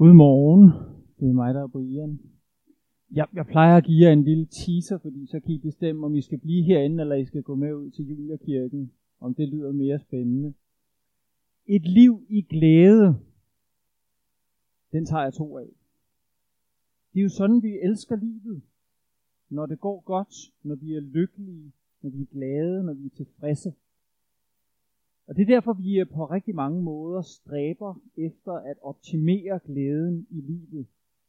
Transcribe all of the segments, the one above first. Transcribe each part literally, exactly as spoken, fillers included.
Godmorgen, det er mig, der er Brian. Jeg, jeg plejer at give jer en lille teaser, fordi så kan I bestemme, om I skal blive herinde, eller I skal gå med ud til Juliakirken, om det lyder mere spændende. Et liv i glæde, den tager jeg to af. Det er jo sådan, vi elsker livet. Når det går godt, når vi er lykkelige, når vi er glade, når vi er tilfredse. Og det er derfor, vi på rigtig mange måder stræber efter at optimere glæden i livet.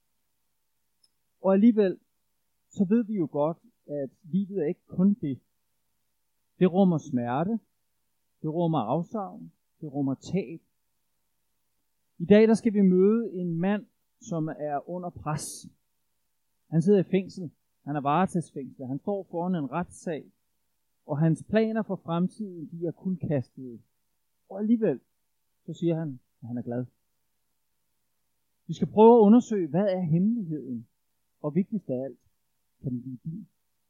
Og alligevel, så ved vi jo godt, at livet er ikke kun det. Det rummer smerte, det rummer afsavn, det rummer tab. I dag der skal vi møde en mand, som er under pres. Han sidder i fængsel, han er varetægtsfængslet, han står foran en retssag, og hans planer for fremtiden, de er kun kastede. Og alligevel, så siger han, at han er glad. Vi skal prøve at undersøge, hvad er hemmeligheden, og vigtigst af alt, kan den blive din.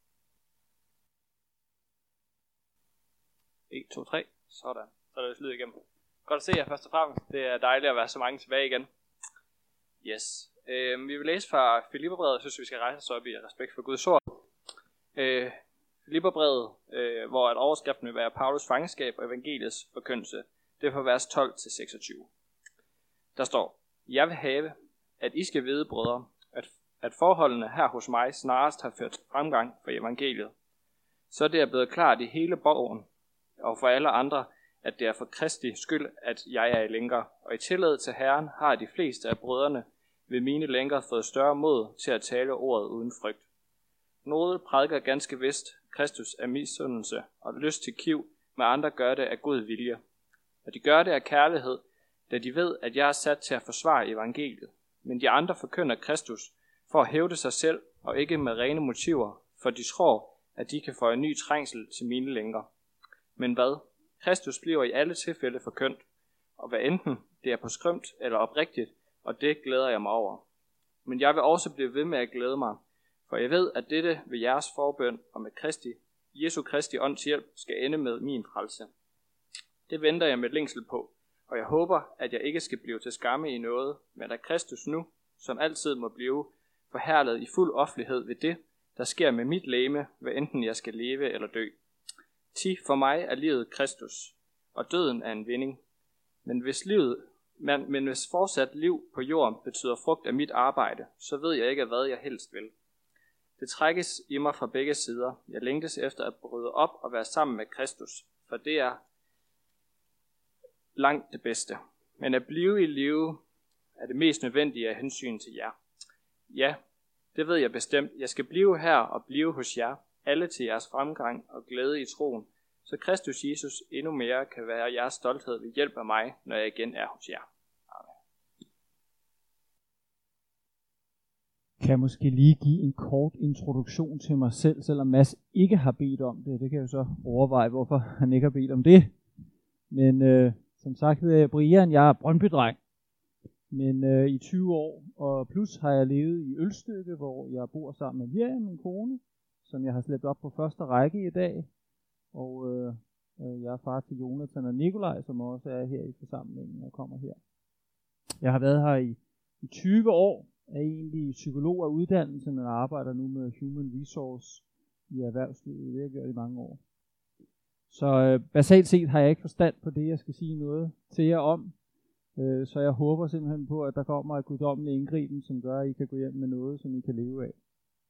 en, to, tre. Sådan. Så er det lyd igennem. Godt at se jer først og fremmest. Det er dejligt at være så mange tilbage igen. Yes. Øh, vi vil læse fra Filipperbrevet. Jeg synes, vi skal rejse os op i respekt for Guds ord. Øh, Filipperbrevet, øh, hvor at overskriften vil være Paulus fangenskab og evangeliets forkyndelse. Det er fra vers tolv til seksogtyve. Der står: Jeg vil have, at I skal vide, brødre, at, at forholdene her hos mig snarest har ført fremgang for evangeliet. Så det er blevet klart i hele borgen og for alle andre, at det er for Kristi skyld, at jeg er i lænker. Og i tillid til Herren har de fleste af brødrene ved mine lænker fået større mod til at tale ordet uden frygt. Nogle prædiker ganske vist Kristus af misundelse og lyst til kiv, men andre gør det af god vilje. Og de gør det af kærlighed, da de ved, at jeg er sat til at forsvare evangeliet. Men de andre forkynder Kristus for at hævde sig selv og ikke med rene motiver, for de tror, at de kan få en ny trængsel til mine lænker. Men hvad? Kristus bliver i alle tilfælde forkyndt, og hvad enten det er på skrømt eller oprigtigt, og det glæder jeg mig over. Men jeg vil også blive ved med at glæde mig, for jeg ved, at dette ved jeres forbøn og med Kristi, Jesu Kristi ånds hjælp, skal ende med min frelse. Det venter jeg med længsel på, og jeg håber, at jeg ikke skal blive til skamme i noget, men at Kristus nu, som altid må blive, forherliget i fuld offentlighed ved det, der sker med mit legeme, hvad enten jeg skal leve eller dø. Ti for mig er livet Kristus, og døden er en vinding. Men hvis livet, men, men hvis fortsat liv på jorden betyder frugt af mit arbejde, så ved jeg ikke, hvad jeg helst vil. Det trækkes i mig fra begge sider. Jeg længtes efter at bryde op og være sammen med Kristus, for det er langt det bedste. Men at blive i live er det mest nødvendige af hensyn til jer. Ja, det ved jeg bestemt. Jeg skal blive her og blive hos jer, alle til jeres fremgang og glæde i troen, så Kristus Jesus endnu mere kan være jeres stolthed ved hjælp af mig, når jeg igen er hos jer. Amen. Kan jeg måske lige give en kort introduktion til mig selv, selvom Mads ikke har bedt om det. Det kan jeg jo så overveje, hvorfor han ikke har bedt om det. Men øh, som sagt hedder jeg Brian, jeg er Brøndby-dreng. Men øh, i tyve år og plus har jeg levet i Ølstykke, hvor jeg bor sammen med Miriam, min kone, som jeg har slæbt op på første række i dag. Og øh, jeg er far til Jonathan og Nikolaj, som også er her i forsamlingen og kommer her. Jeg har været her i, i tyve år, er egentlig psykolog af uddannelse, men arbejder nu med Human Resource i erhvervslivet. Det har jeg gjort i mange år. Så øh, basalt set har jeg ikke forstand på det, jeg skal sige noget til jer om. Øh, så jeg håber simpelthen på, at der kommer et guddommelig indgriben, som gør, at I kan gå hjem med noget, som I kan leve af.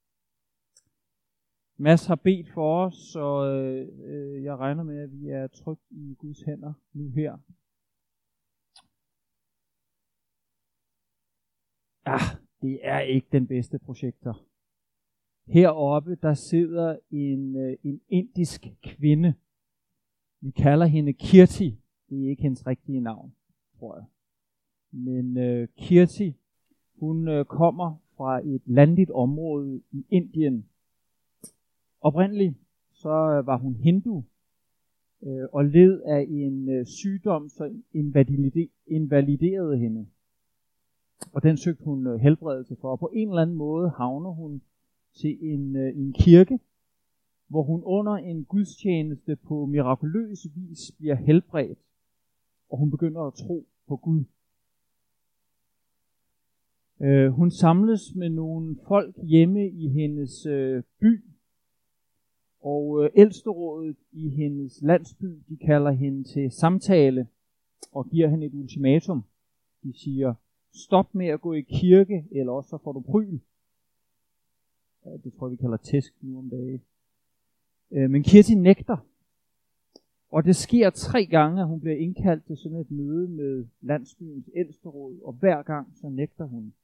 Mads har bedt for os, så øh, jeg regner med, at vi er trygt i Guds hænder nu her. Ja, det er ikke den bedste projektor. Heroppe, der sidder en, øh, en indisk kvinde. Vi kalder hende Kirti. Det er ikke hendes rigtige navn, tror jeg. Men øh, Kirti, hun øh, kommer fra et landligt område i Indien. Oprindeligt så øh, var hun hindu øh, og led af en øh, sygdom, som invalide, invaliderede hende. Og den søgte hun øh, helbredelse for. Og på en eller anden måde havner hun til en, øh, en kirke, hvor hun under en gudstjeneste på mirakuløs vis bliver helbredt. Og hun begynder at tro på Gud. Øh, hun samles med nogle folk hjemme i hendes øh, by, og øh, ældsterådet i hendes landsby, de kalder hende til samtale og giver hende et ultimatum. De siger, stop med at gå i kirke, eller også så får du pryl. Ja, det tror jeg, vi kalder tæsk nu om dagen. Øh, men Kirti nægter. Og det sker tre gange, at hun bliver indkaldt til sådan et møde med landsbyens ældsteråd, og hver gang så nægter hun.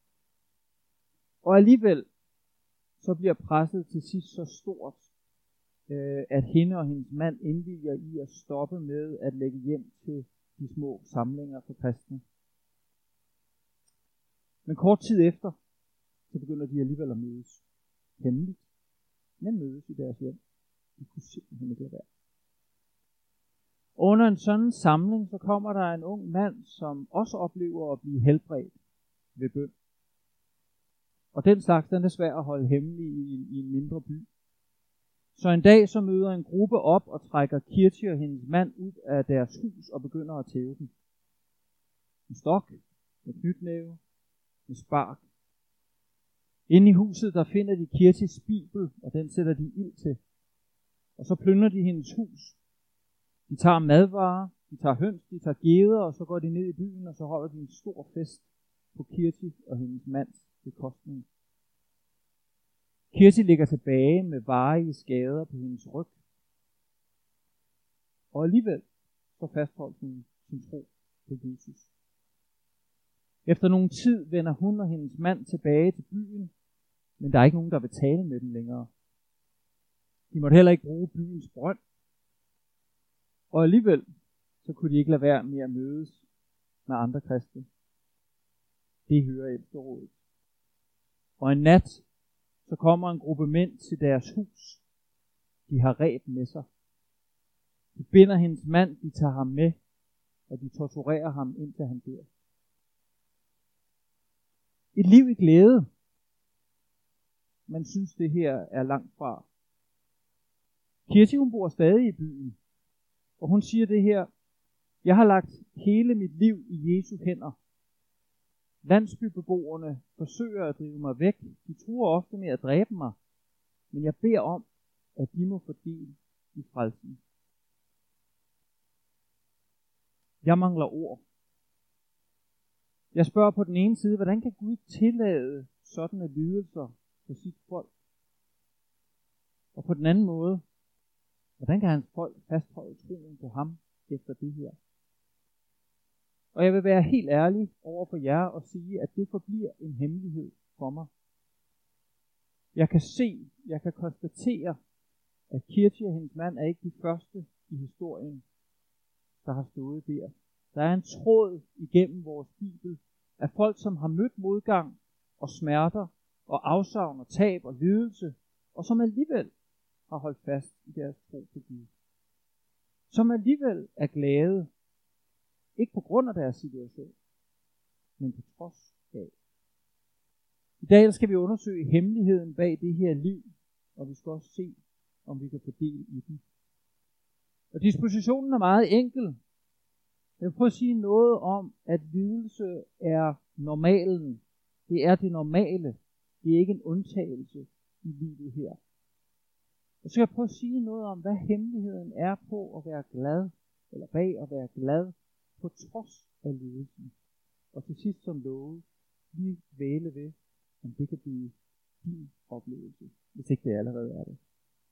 Og alligevel så bliver presset til sidst så stort, øh, at hende og hendes mand indvilger i at stoppe med at lægge hjem til de små samlinger for kristne. Men kort tid efter, så begynder de alligevel at mødes. Hemmeligt, men mødes i deres hjem. De kunne simpelthen ikke lade være. Under en sådan samling, så kommer der en ung mand, som også oplever at blive helbredt ved bøn. Og den slags, den er svær at holde hemmelig i, i en mindre by. Så en dag så møder en gruppe op og trækker Kirti og hendes mand ud af deres hus og begynder at tæve dem. Med stok, med knytnæve, med spark. Inde i huset, der finder de Kirtis bibel, og den sætter de ild til. Og så plyndrer de hendes hus. De tager madvarer, de tager høns, de tager geder, og så går de ned i byen, og så holder de en stor fest på Kirti og hendes mands bekostning. Kirti ligger tilbage med varige skader på hendes ryg. Og alligevel så fastholdt hun sin tro på Jesus. Efter nogen tid vender hun og hendes mand tilbage til byen, men der er ikke nogen, der vil tale med dem længere. De måtte heller ikke bruge byens brønd. Og alligevel så kunne de ikke lade være med at mødes med andre kristne. Det hører ældsterådet. Og en nat, så kommer en gruppe mænd til deres hus. De har reb med sig. De binder hendes mand, de tager ham med, og de torturerer ham, indtil han dør. Et liv i glæde. Man synes, det her er langt fra. Kirti, hun bor stadig i byen, og hun siger det her: jeg har lagt hele mit liv i Jesu hænder. Landsbybeboerne forsøger at drive mig væk. De truer ofte med at dræbe mig. Men jeg beder om, at de må få del i frelsen. Jeg mangler ord. Jeg spørger på den ene side, hvordan kan Gud tillade sådanne lidelser for sit folk? Og på den anden måde, hvordan kan hans folk fastholde troen på ham efter det her? Og jeg vil være helt ærlig over for jer og sige, at det forbliver en hemmelighed for mig. Jeg kan se, jeg kan konstatere, at Kirti og hendes mand er ikke de første i historien, der har stået der. Der er en tråd igennem vores Bibel af folk, som har mødt modgang og smerter og afsavn og tab og lidelse, og som alligevel har holdt fast i deres tro på Gud. Som alligevel er glade, ikke på grund af deres situation, men på trods af. I dag skal vi undersøge hemmeligheden bag det her liv, og vi skal også se, om vi kan få del i den. Og dispositionen er meget enkel. Jeg vil prøve at sige noget om, at lidelse er normalen. Det er det normale. Det er ikke en undtagelse i livet her. Og så skal jeg prøve at sige noget om, hvad hemmeligheden er på at være glad, eller bag at være glad, på trods af lidelsen. Og til sidst som lovet, lige væle ved, om det kan blive din oplevelse, hvis ikke det allerede er det.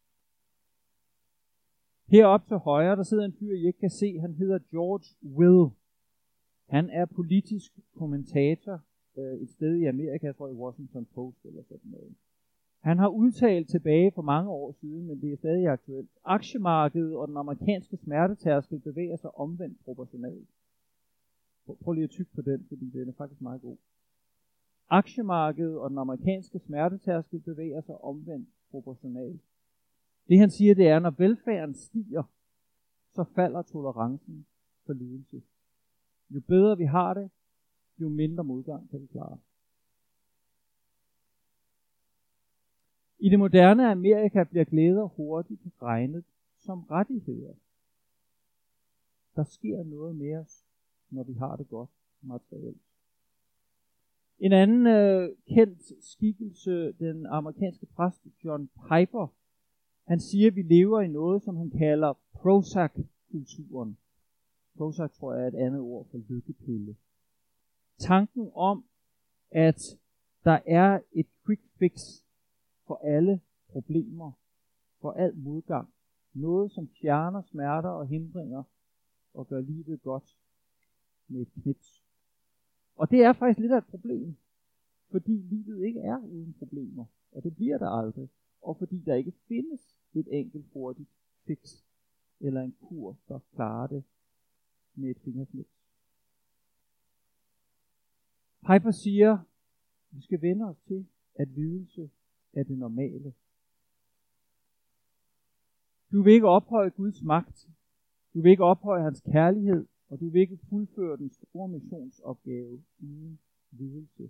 Heroppe til højre, der sidder en fyr, I ikke kan se. Han hedder George Will. Han er politisk kommentator øh, et sted i Amerika, jeg tror i Washington Post eller sådan noget. Han har udtalt tilbage for mange år siden, men det er stadig aktuelt. Aktiemarkedet og den amerikanske smertetærskel bevæger sig omvendt proportionalt. Prøv lige at tygge på den, fordi den er faktisk meget god. Aktiemarkedet og den amerikanske smertetærskel bevæger sig omvendt proportionalt. Det han siger, det er, når velfærden stiger, så falder tolerancen for lidelse. Jo bedre vi har det, jo mindre modgang kan vi klare. I det moderne Amerika bliver glæder hurtigt regnet som rettigheder. Der sker noget med os, når vi har det godt materielt. En anden øh, kendt skikkelse, den amerikanske præst John Piper, han siger, at vi lever i noget, som han kalder Prozac-kulturen. Prozac tror jeg er et andet ord for lykkepille. Tanken om, at der er et quick fix for alle problemer, for al modgang. Noget, som fjerner smerter og hindringer og gør livet godt med et knips. Og det er faktisk lidt af et problem, fordi livet ikke er uden problemer, og det bliver der aldrig, og fordi der ikke findes et enkelt hurtigt fix eller en kur, der klarer det med et fingerknips. Piper siger, at vi skal vende os til, at lidelse er det normale. Du vil ikke ophøje Guds magt, du vil ikke ophøje hans kærlighed, og du vil ikke fuldføre den store missionsopgave uden lidelse.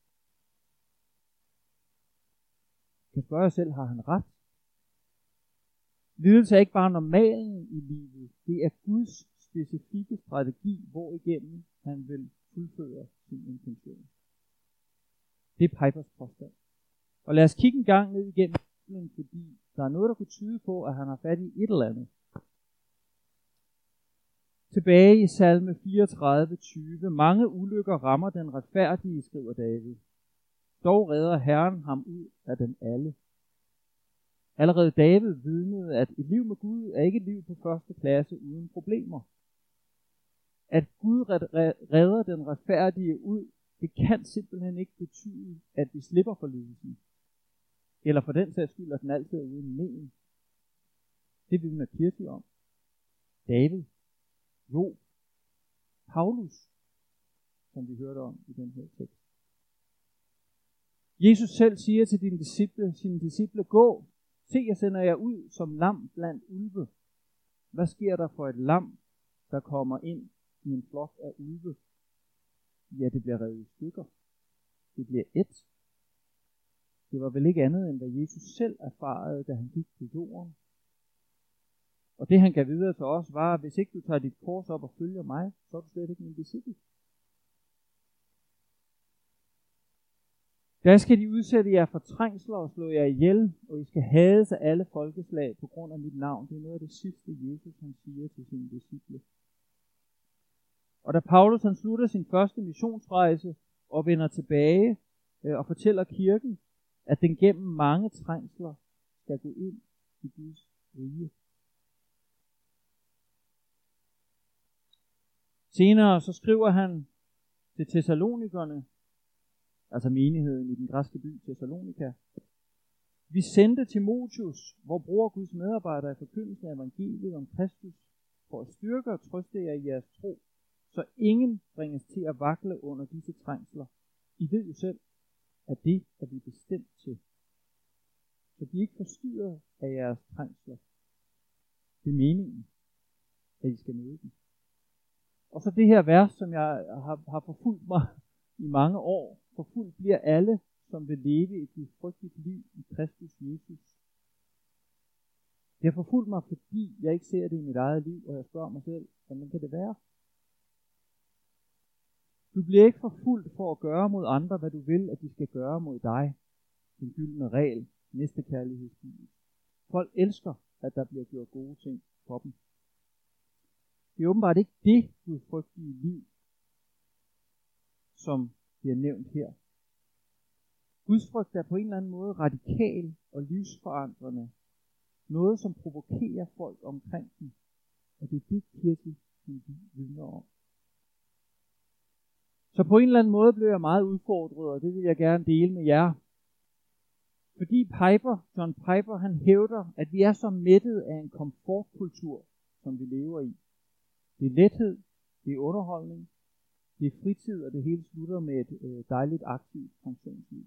Du kan spørge jer selv, har han ret? Lidelse er ikke bare normalen i livet, det er Guds specifikke strategi, hvor igennem han vil fuldføre sin intention. Det er Pipers påstand. Og lad os kigge en gang ned igennem Bibelen, fordi der er noget, der kunne tyde på, at han har fat i et eller andet. Tilbage i salme fireogtredive tyve. Mange ulykker rammer den retfærdige, skriver David. Dog redder Herren ham ud af dem alle. Allerede David vidnede, at et liv med Gud er ikke et liv på første klasse uden problemer. At Gud redder den retfærdige ud, det kan simpelthen ikke betyde, at vi slipper for lidelsen. Eller for den sags skyld, at den altid er uden men. Det vidner Kirke om. David, Job, Paulus, som vi hørte om i den her tekst. Jesus selv siger til dine disciple, sine disciple, gå, se, jeg sender jer ud som lam blandt ulve. Hvad sker der for et lam, der kommer ind i en flok af ulve? Ja, det bliver revet i stykker. Det bliver et. Det var vel ikke andet, end hvad Jesus selv erfarede, da han gik på jorden. Og det han gav videre til os var, at hvis ikke du tager dit kors op og følger mig, så er du slet ikke min disciple. Der skal de udsætte jer for trængsler og slå jer ihjel, og I skal hades af alle folkeslag på grund af mit navn. Det er noget af det sidste, Jesus han siger til sine disciple. Og da Paulus han slutter sin første missionsrejse og vender tilbage øh, og fortæller kirken, at den gennem mange trængsler skal gå ind i Guds rige. Senere så skriver han til Thessalonikerne, altså menigheden i den græske by Thessalonika. Vi sendte Timotheus, hvor bror Guds medarbejder i forkyndelsen af evangeliet om Kristus, for at styrke og trøste jer i jeres tro, så ingen bringes til at vakle under disse trængsler. I ved jo selv, at det er vi bestemt til. Så de ikke forstyrret af jeres trængsler. Det er meningen, at I skal møde dem. Og så det her vers, som jeg har, har forfulgt mig i mange år. Forfulgt bliver alle, som vil leve et gudfrygtigt liv i Kristus Jesus. Det har forfulgt mig, fordi jeg ikke ser det i mit eget liv, og jeg spørger mig selv, hvordan kan det være? Du bliver ikke forfulgt for at gøre mod andre, hvad du vil, at de skal gøre mod dig. Den gyldne regel, næstekærlighedsbud. Folk elsker, at der bliver gjort gode ting for dem. Det er åbenbart ikke det gudfrygtige liv, som bliver nævnt her. Guds frygt er på en eller anden måde radikal og livsforandrende. Noget, som provokerer folk omkring dem. Og det er det, kirken vidner om. Så på en eller anden måde blev jeg meget udfordret, og det vil jeg gerne dele med jer. Fordi Piper, John Piper, han hævder, at vi er så mættet af en komfortkultur, som vi lever i. Det er lethed, det er underholdning, det er fritid, og det hele slutter med et øh, dejligt aktivt pensionsliv.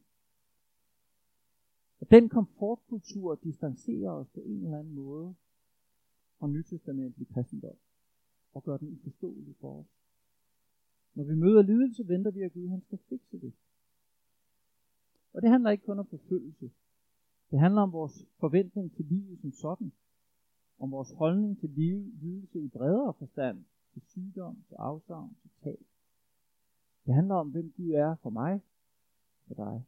Og den komfortkultur distancerer os på en eller anden måde fra nytestamentlig kristendom og gør den uforståelig for os. Når vi møder lidelse, venter vi, at Gud han skal fikse det. Og det handler ikke kun om forfølgelse. Det handler om vores forventning til livet som sådan. Om vores holdning til lidelse i bredere forstand. Til sygdom, til afsavn, til tab. Det handler om, hvem Gud er for mig, for dig.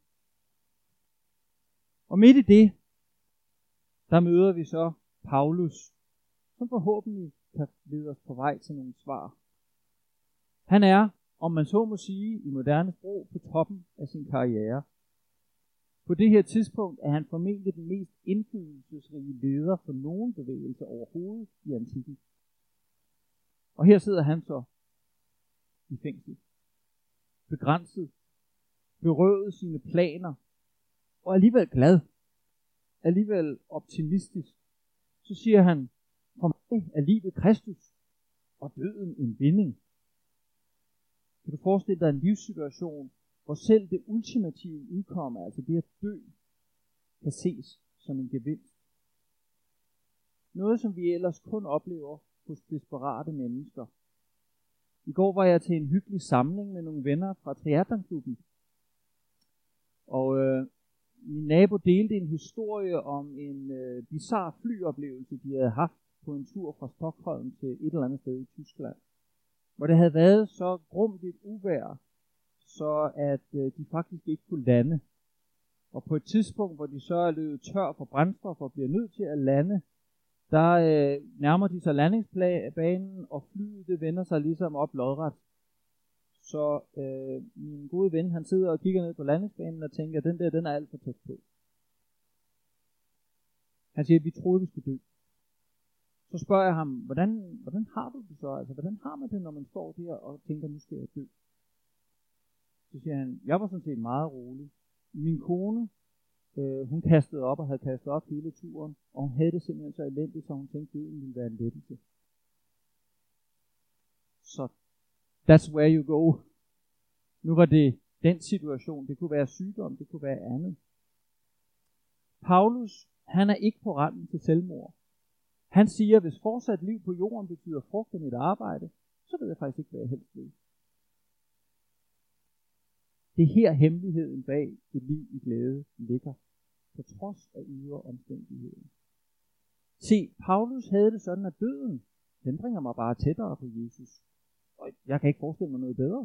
Og midt i det, der møder vi så Paulus, som forhåbentlig kan lede os på vej til nogle svar. Han er, om man så må sige, i moderne sprog på toppen af sin karriere. På det her tidspunkt er han formentlig den mest indflydelsesrige leder for nogen bevægelse overhovedet i antikken. Og her sidder han så i fængsel. Begrænset, berøvet sine planer, og alligevel glad, alligevel optimistisk. Så siger han, for mig er livet Kristus, og døden en vinding. Kan du forestille dig en livssituation, hvor selv det ultimative udkomme, altså det at dø, kan ses som en gevinst? Noget, som vi ellers kun oplever hos desperate mennesker. I går var jeg til en hyggelig samling med nogle venner fra triathlonklubben. Og øh, min nabo delte en historie om en øh, bizarre flyoplevelse, de havde haft på en tur fra Stockholm til et eller andet sted i Tyskland. Hvor det havde været så grumt et uvejr, så at øh, de faktisk ikke kunne lande. Og på et tidspunkt, hvor de så er løbet tør for brændstof og bliver nødt til at lande, der øh, nærmer de sig landingsbanen, og flyet det vender sig ligesom op lodret. Så øh, min gode ven, han sidder og kigger ned på landingsbanen og tænker, at den der, den er alt for tæt på. Han siger, at vi troede, vi skulle dø. Så spørger jeg ham, hvordan, hvordan har du det så? Altså, hvordan har man det, når man står der og tænker, nu skal jeg dø? Så siger han, jeg var sådan set meget rolig. Min kone, øh, hun kastede op og havde kastet op hele turen, og hun havde det simpelthen så elendigt, så hun tænkte, at døden ville være en lettelse. Så that's where you go. Nu var det den situation. Det kunne være sygdom, det kunne være andet. Paulus, han er ikke på randen til selvmord. Han siger, at hvis fortsat liv på jorden betyder frugt af mit arbejde, så ved jeg faktisk ikke, hvad jeg helst vil. Det er her hemmeligheden bag et liv i glæde ligger, på trods af ydre omstændigheder. Se, Paulus havde det sådan, at døden, den bringer mig bare tættere på Jesus. Og jeg kan ikke forestille mig noget bedre.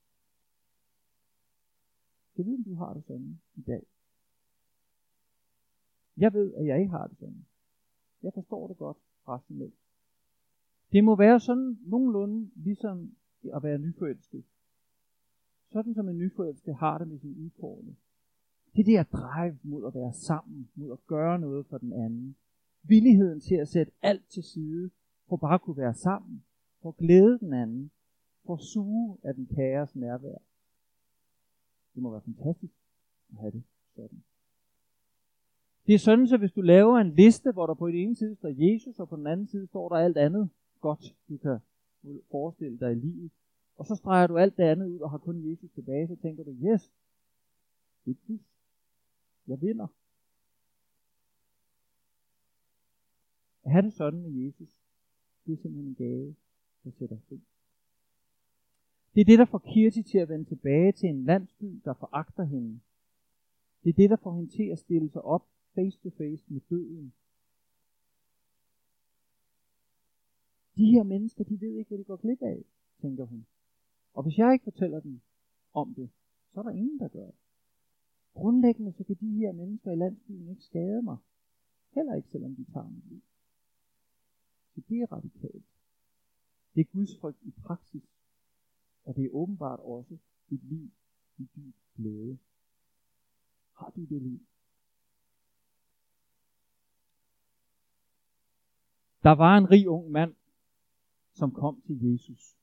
Jeg ved, om du har det sådan i dag. Jeg ved, at jeg ikke har det sådan. Jeg forstår det godt rationelt. Det må være sådan nogenlunde ligesom at være nyforelsket. Sådan som en nyforelsket har det med sin udkårne. Det der drive mod at være sammen, mod at gøre noget for den anden. Villigheden til at sætte alt til side, for bare at kunne være sammen, for at glæde den anden, for at suge af den kæres nærvær. Det må være fantastisk at have det sådan. Det er sådan, så hvis du laver en liste, hvor der på den ene side står Jesus, og på den anden side står der alt andet godt, du kan forestille dig i livet, og så streger du alt det andet ud og har kun Jesus tilbage, så tænker du, yes, det er plus. Jeg vinder. At have det sådan med Jesus, det er simpelthen en gave, der sætter fri. Det er det, der får Kirti til at vende tilbage til en landsby, der foragter hende. Det er det, der får hende til at stille sig op face to face med døden. De her mennesker, de ved ikke, hvad de går glip af, tænker hun. Og hvis jeg ikke fortæller dem om det, så er der ingen, der gør det. Grundlæggende så kan de her mennesker i landsbyen ikke skade mig. Heller ikke, selvom de tager mit liv. Så det er radikalt. Det er Guds frygt i praksis. Og det er åbenbart også et liv i dyb glæde. Har du det liv? Der var en rig ung mand, som kom til Jesus.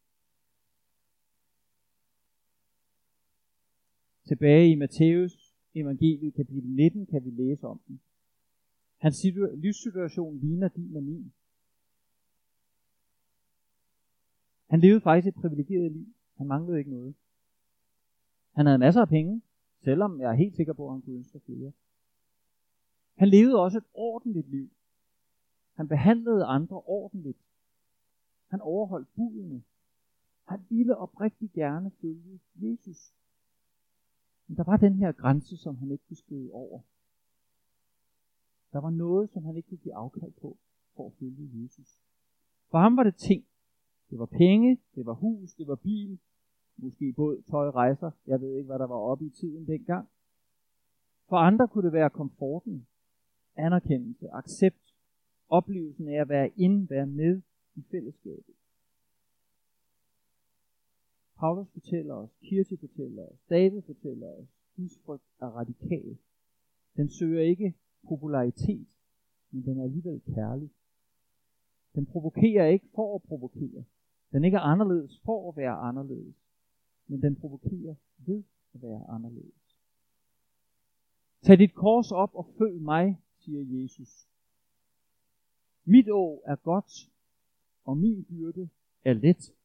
Tilbage i Matthæus evangeliet kapitel nitten kan vi læse om den. Hans livssituation ligner din og min. Han levede faktisk et privilegeret liv. Han manglede ikke noget. Han havde masser af penge, selvom jeg er helt sikker på, at han kunne ønske flere. Han levede også et ordentligt liv. Han behandlede andre ordentligt. Han overholdt budene. Han ville oprigtigt gerne følge Jesus. Men der var den her grænse, som han ikke kunne skrive over. Der var noget, som han ikke kunne give afkald på, for at følge Jesus. For ham var det ting. Det var penge, det var hus, det var bil, måske båd, tøj, rejser. Jeg ved ikke, hvad der var oppe i tiden dengang. For andre kunne det være komforten, anerkendelse, accept, oplevelsen af at være inde, være med i fællesskabet. Paulus fortæller os, Kirti fortæller os, David fortæller os, Guds frygt er radikal. Den søger ikke popularitet, men den er alligevel kærlig. Den provokerer ikke for at provokere. Den ikke er anderledes for at være anderledes, men den provokerer ved at være anderledes. Tag dit kors op og følg mig, siger Jesus. Mit åg er godt, og min byrde er let.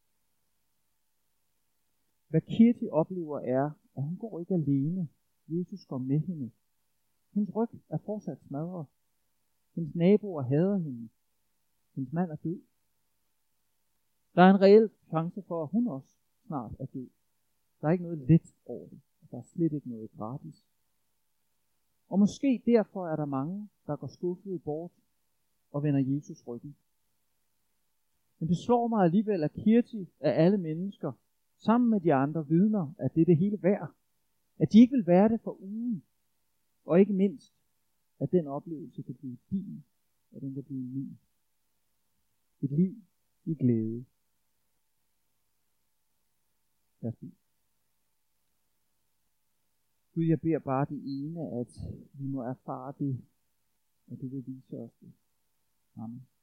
Hvad Kirti oplever er, at hun går ikke alene. Jesus går med hende. Hendes ryg er fortsat smadret. Hendes naboer hader hende. Hendes mand er død. Der er en reel chance for, at hun også snart er død. Der er ikke noget let over det. Der er slet ikke noget gratis. Og måske derfor er der mange, der går skuffede bort og vender Jesus ryggen. Men det slår mig alligevel, at Kirti af alle mennesker, sammen med de andre vidner, at det er det hele værd. At de ikke vil være det for ugen. Og ikke mindst, at den oplevelse kan blive din, og den kan blive min. Et liv i glæde. Lad os bede. Gud, jeg beder bare det ene, at vi må erfare det, og du vil vise os det. Amen.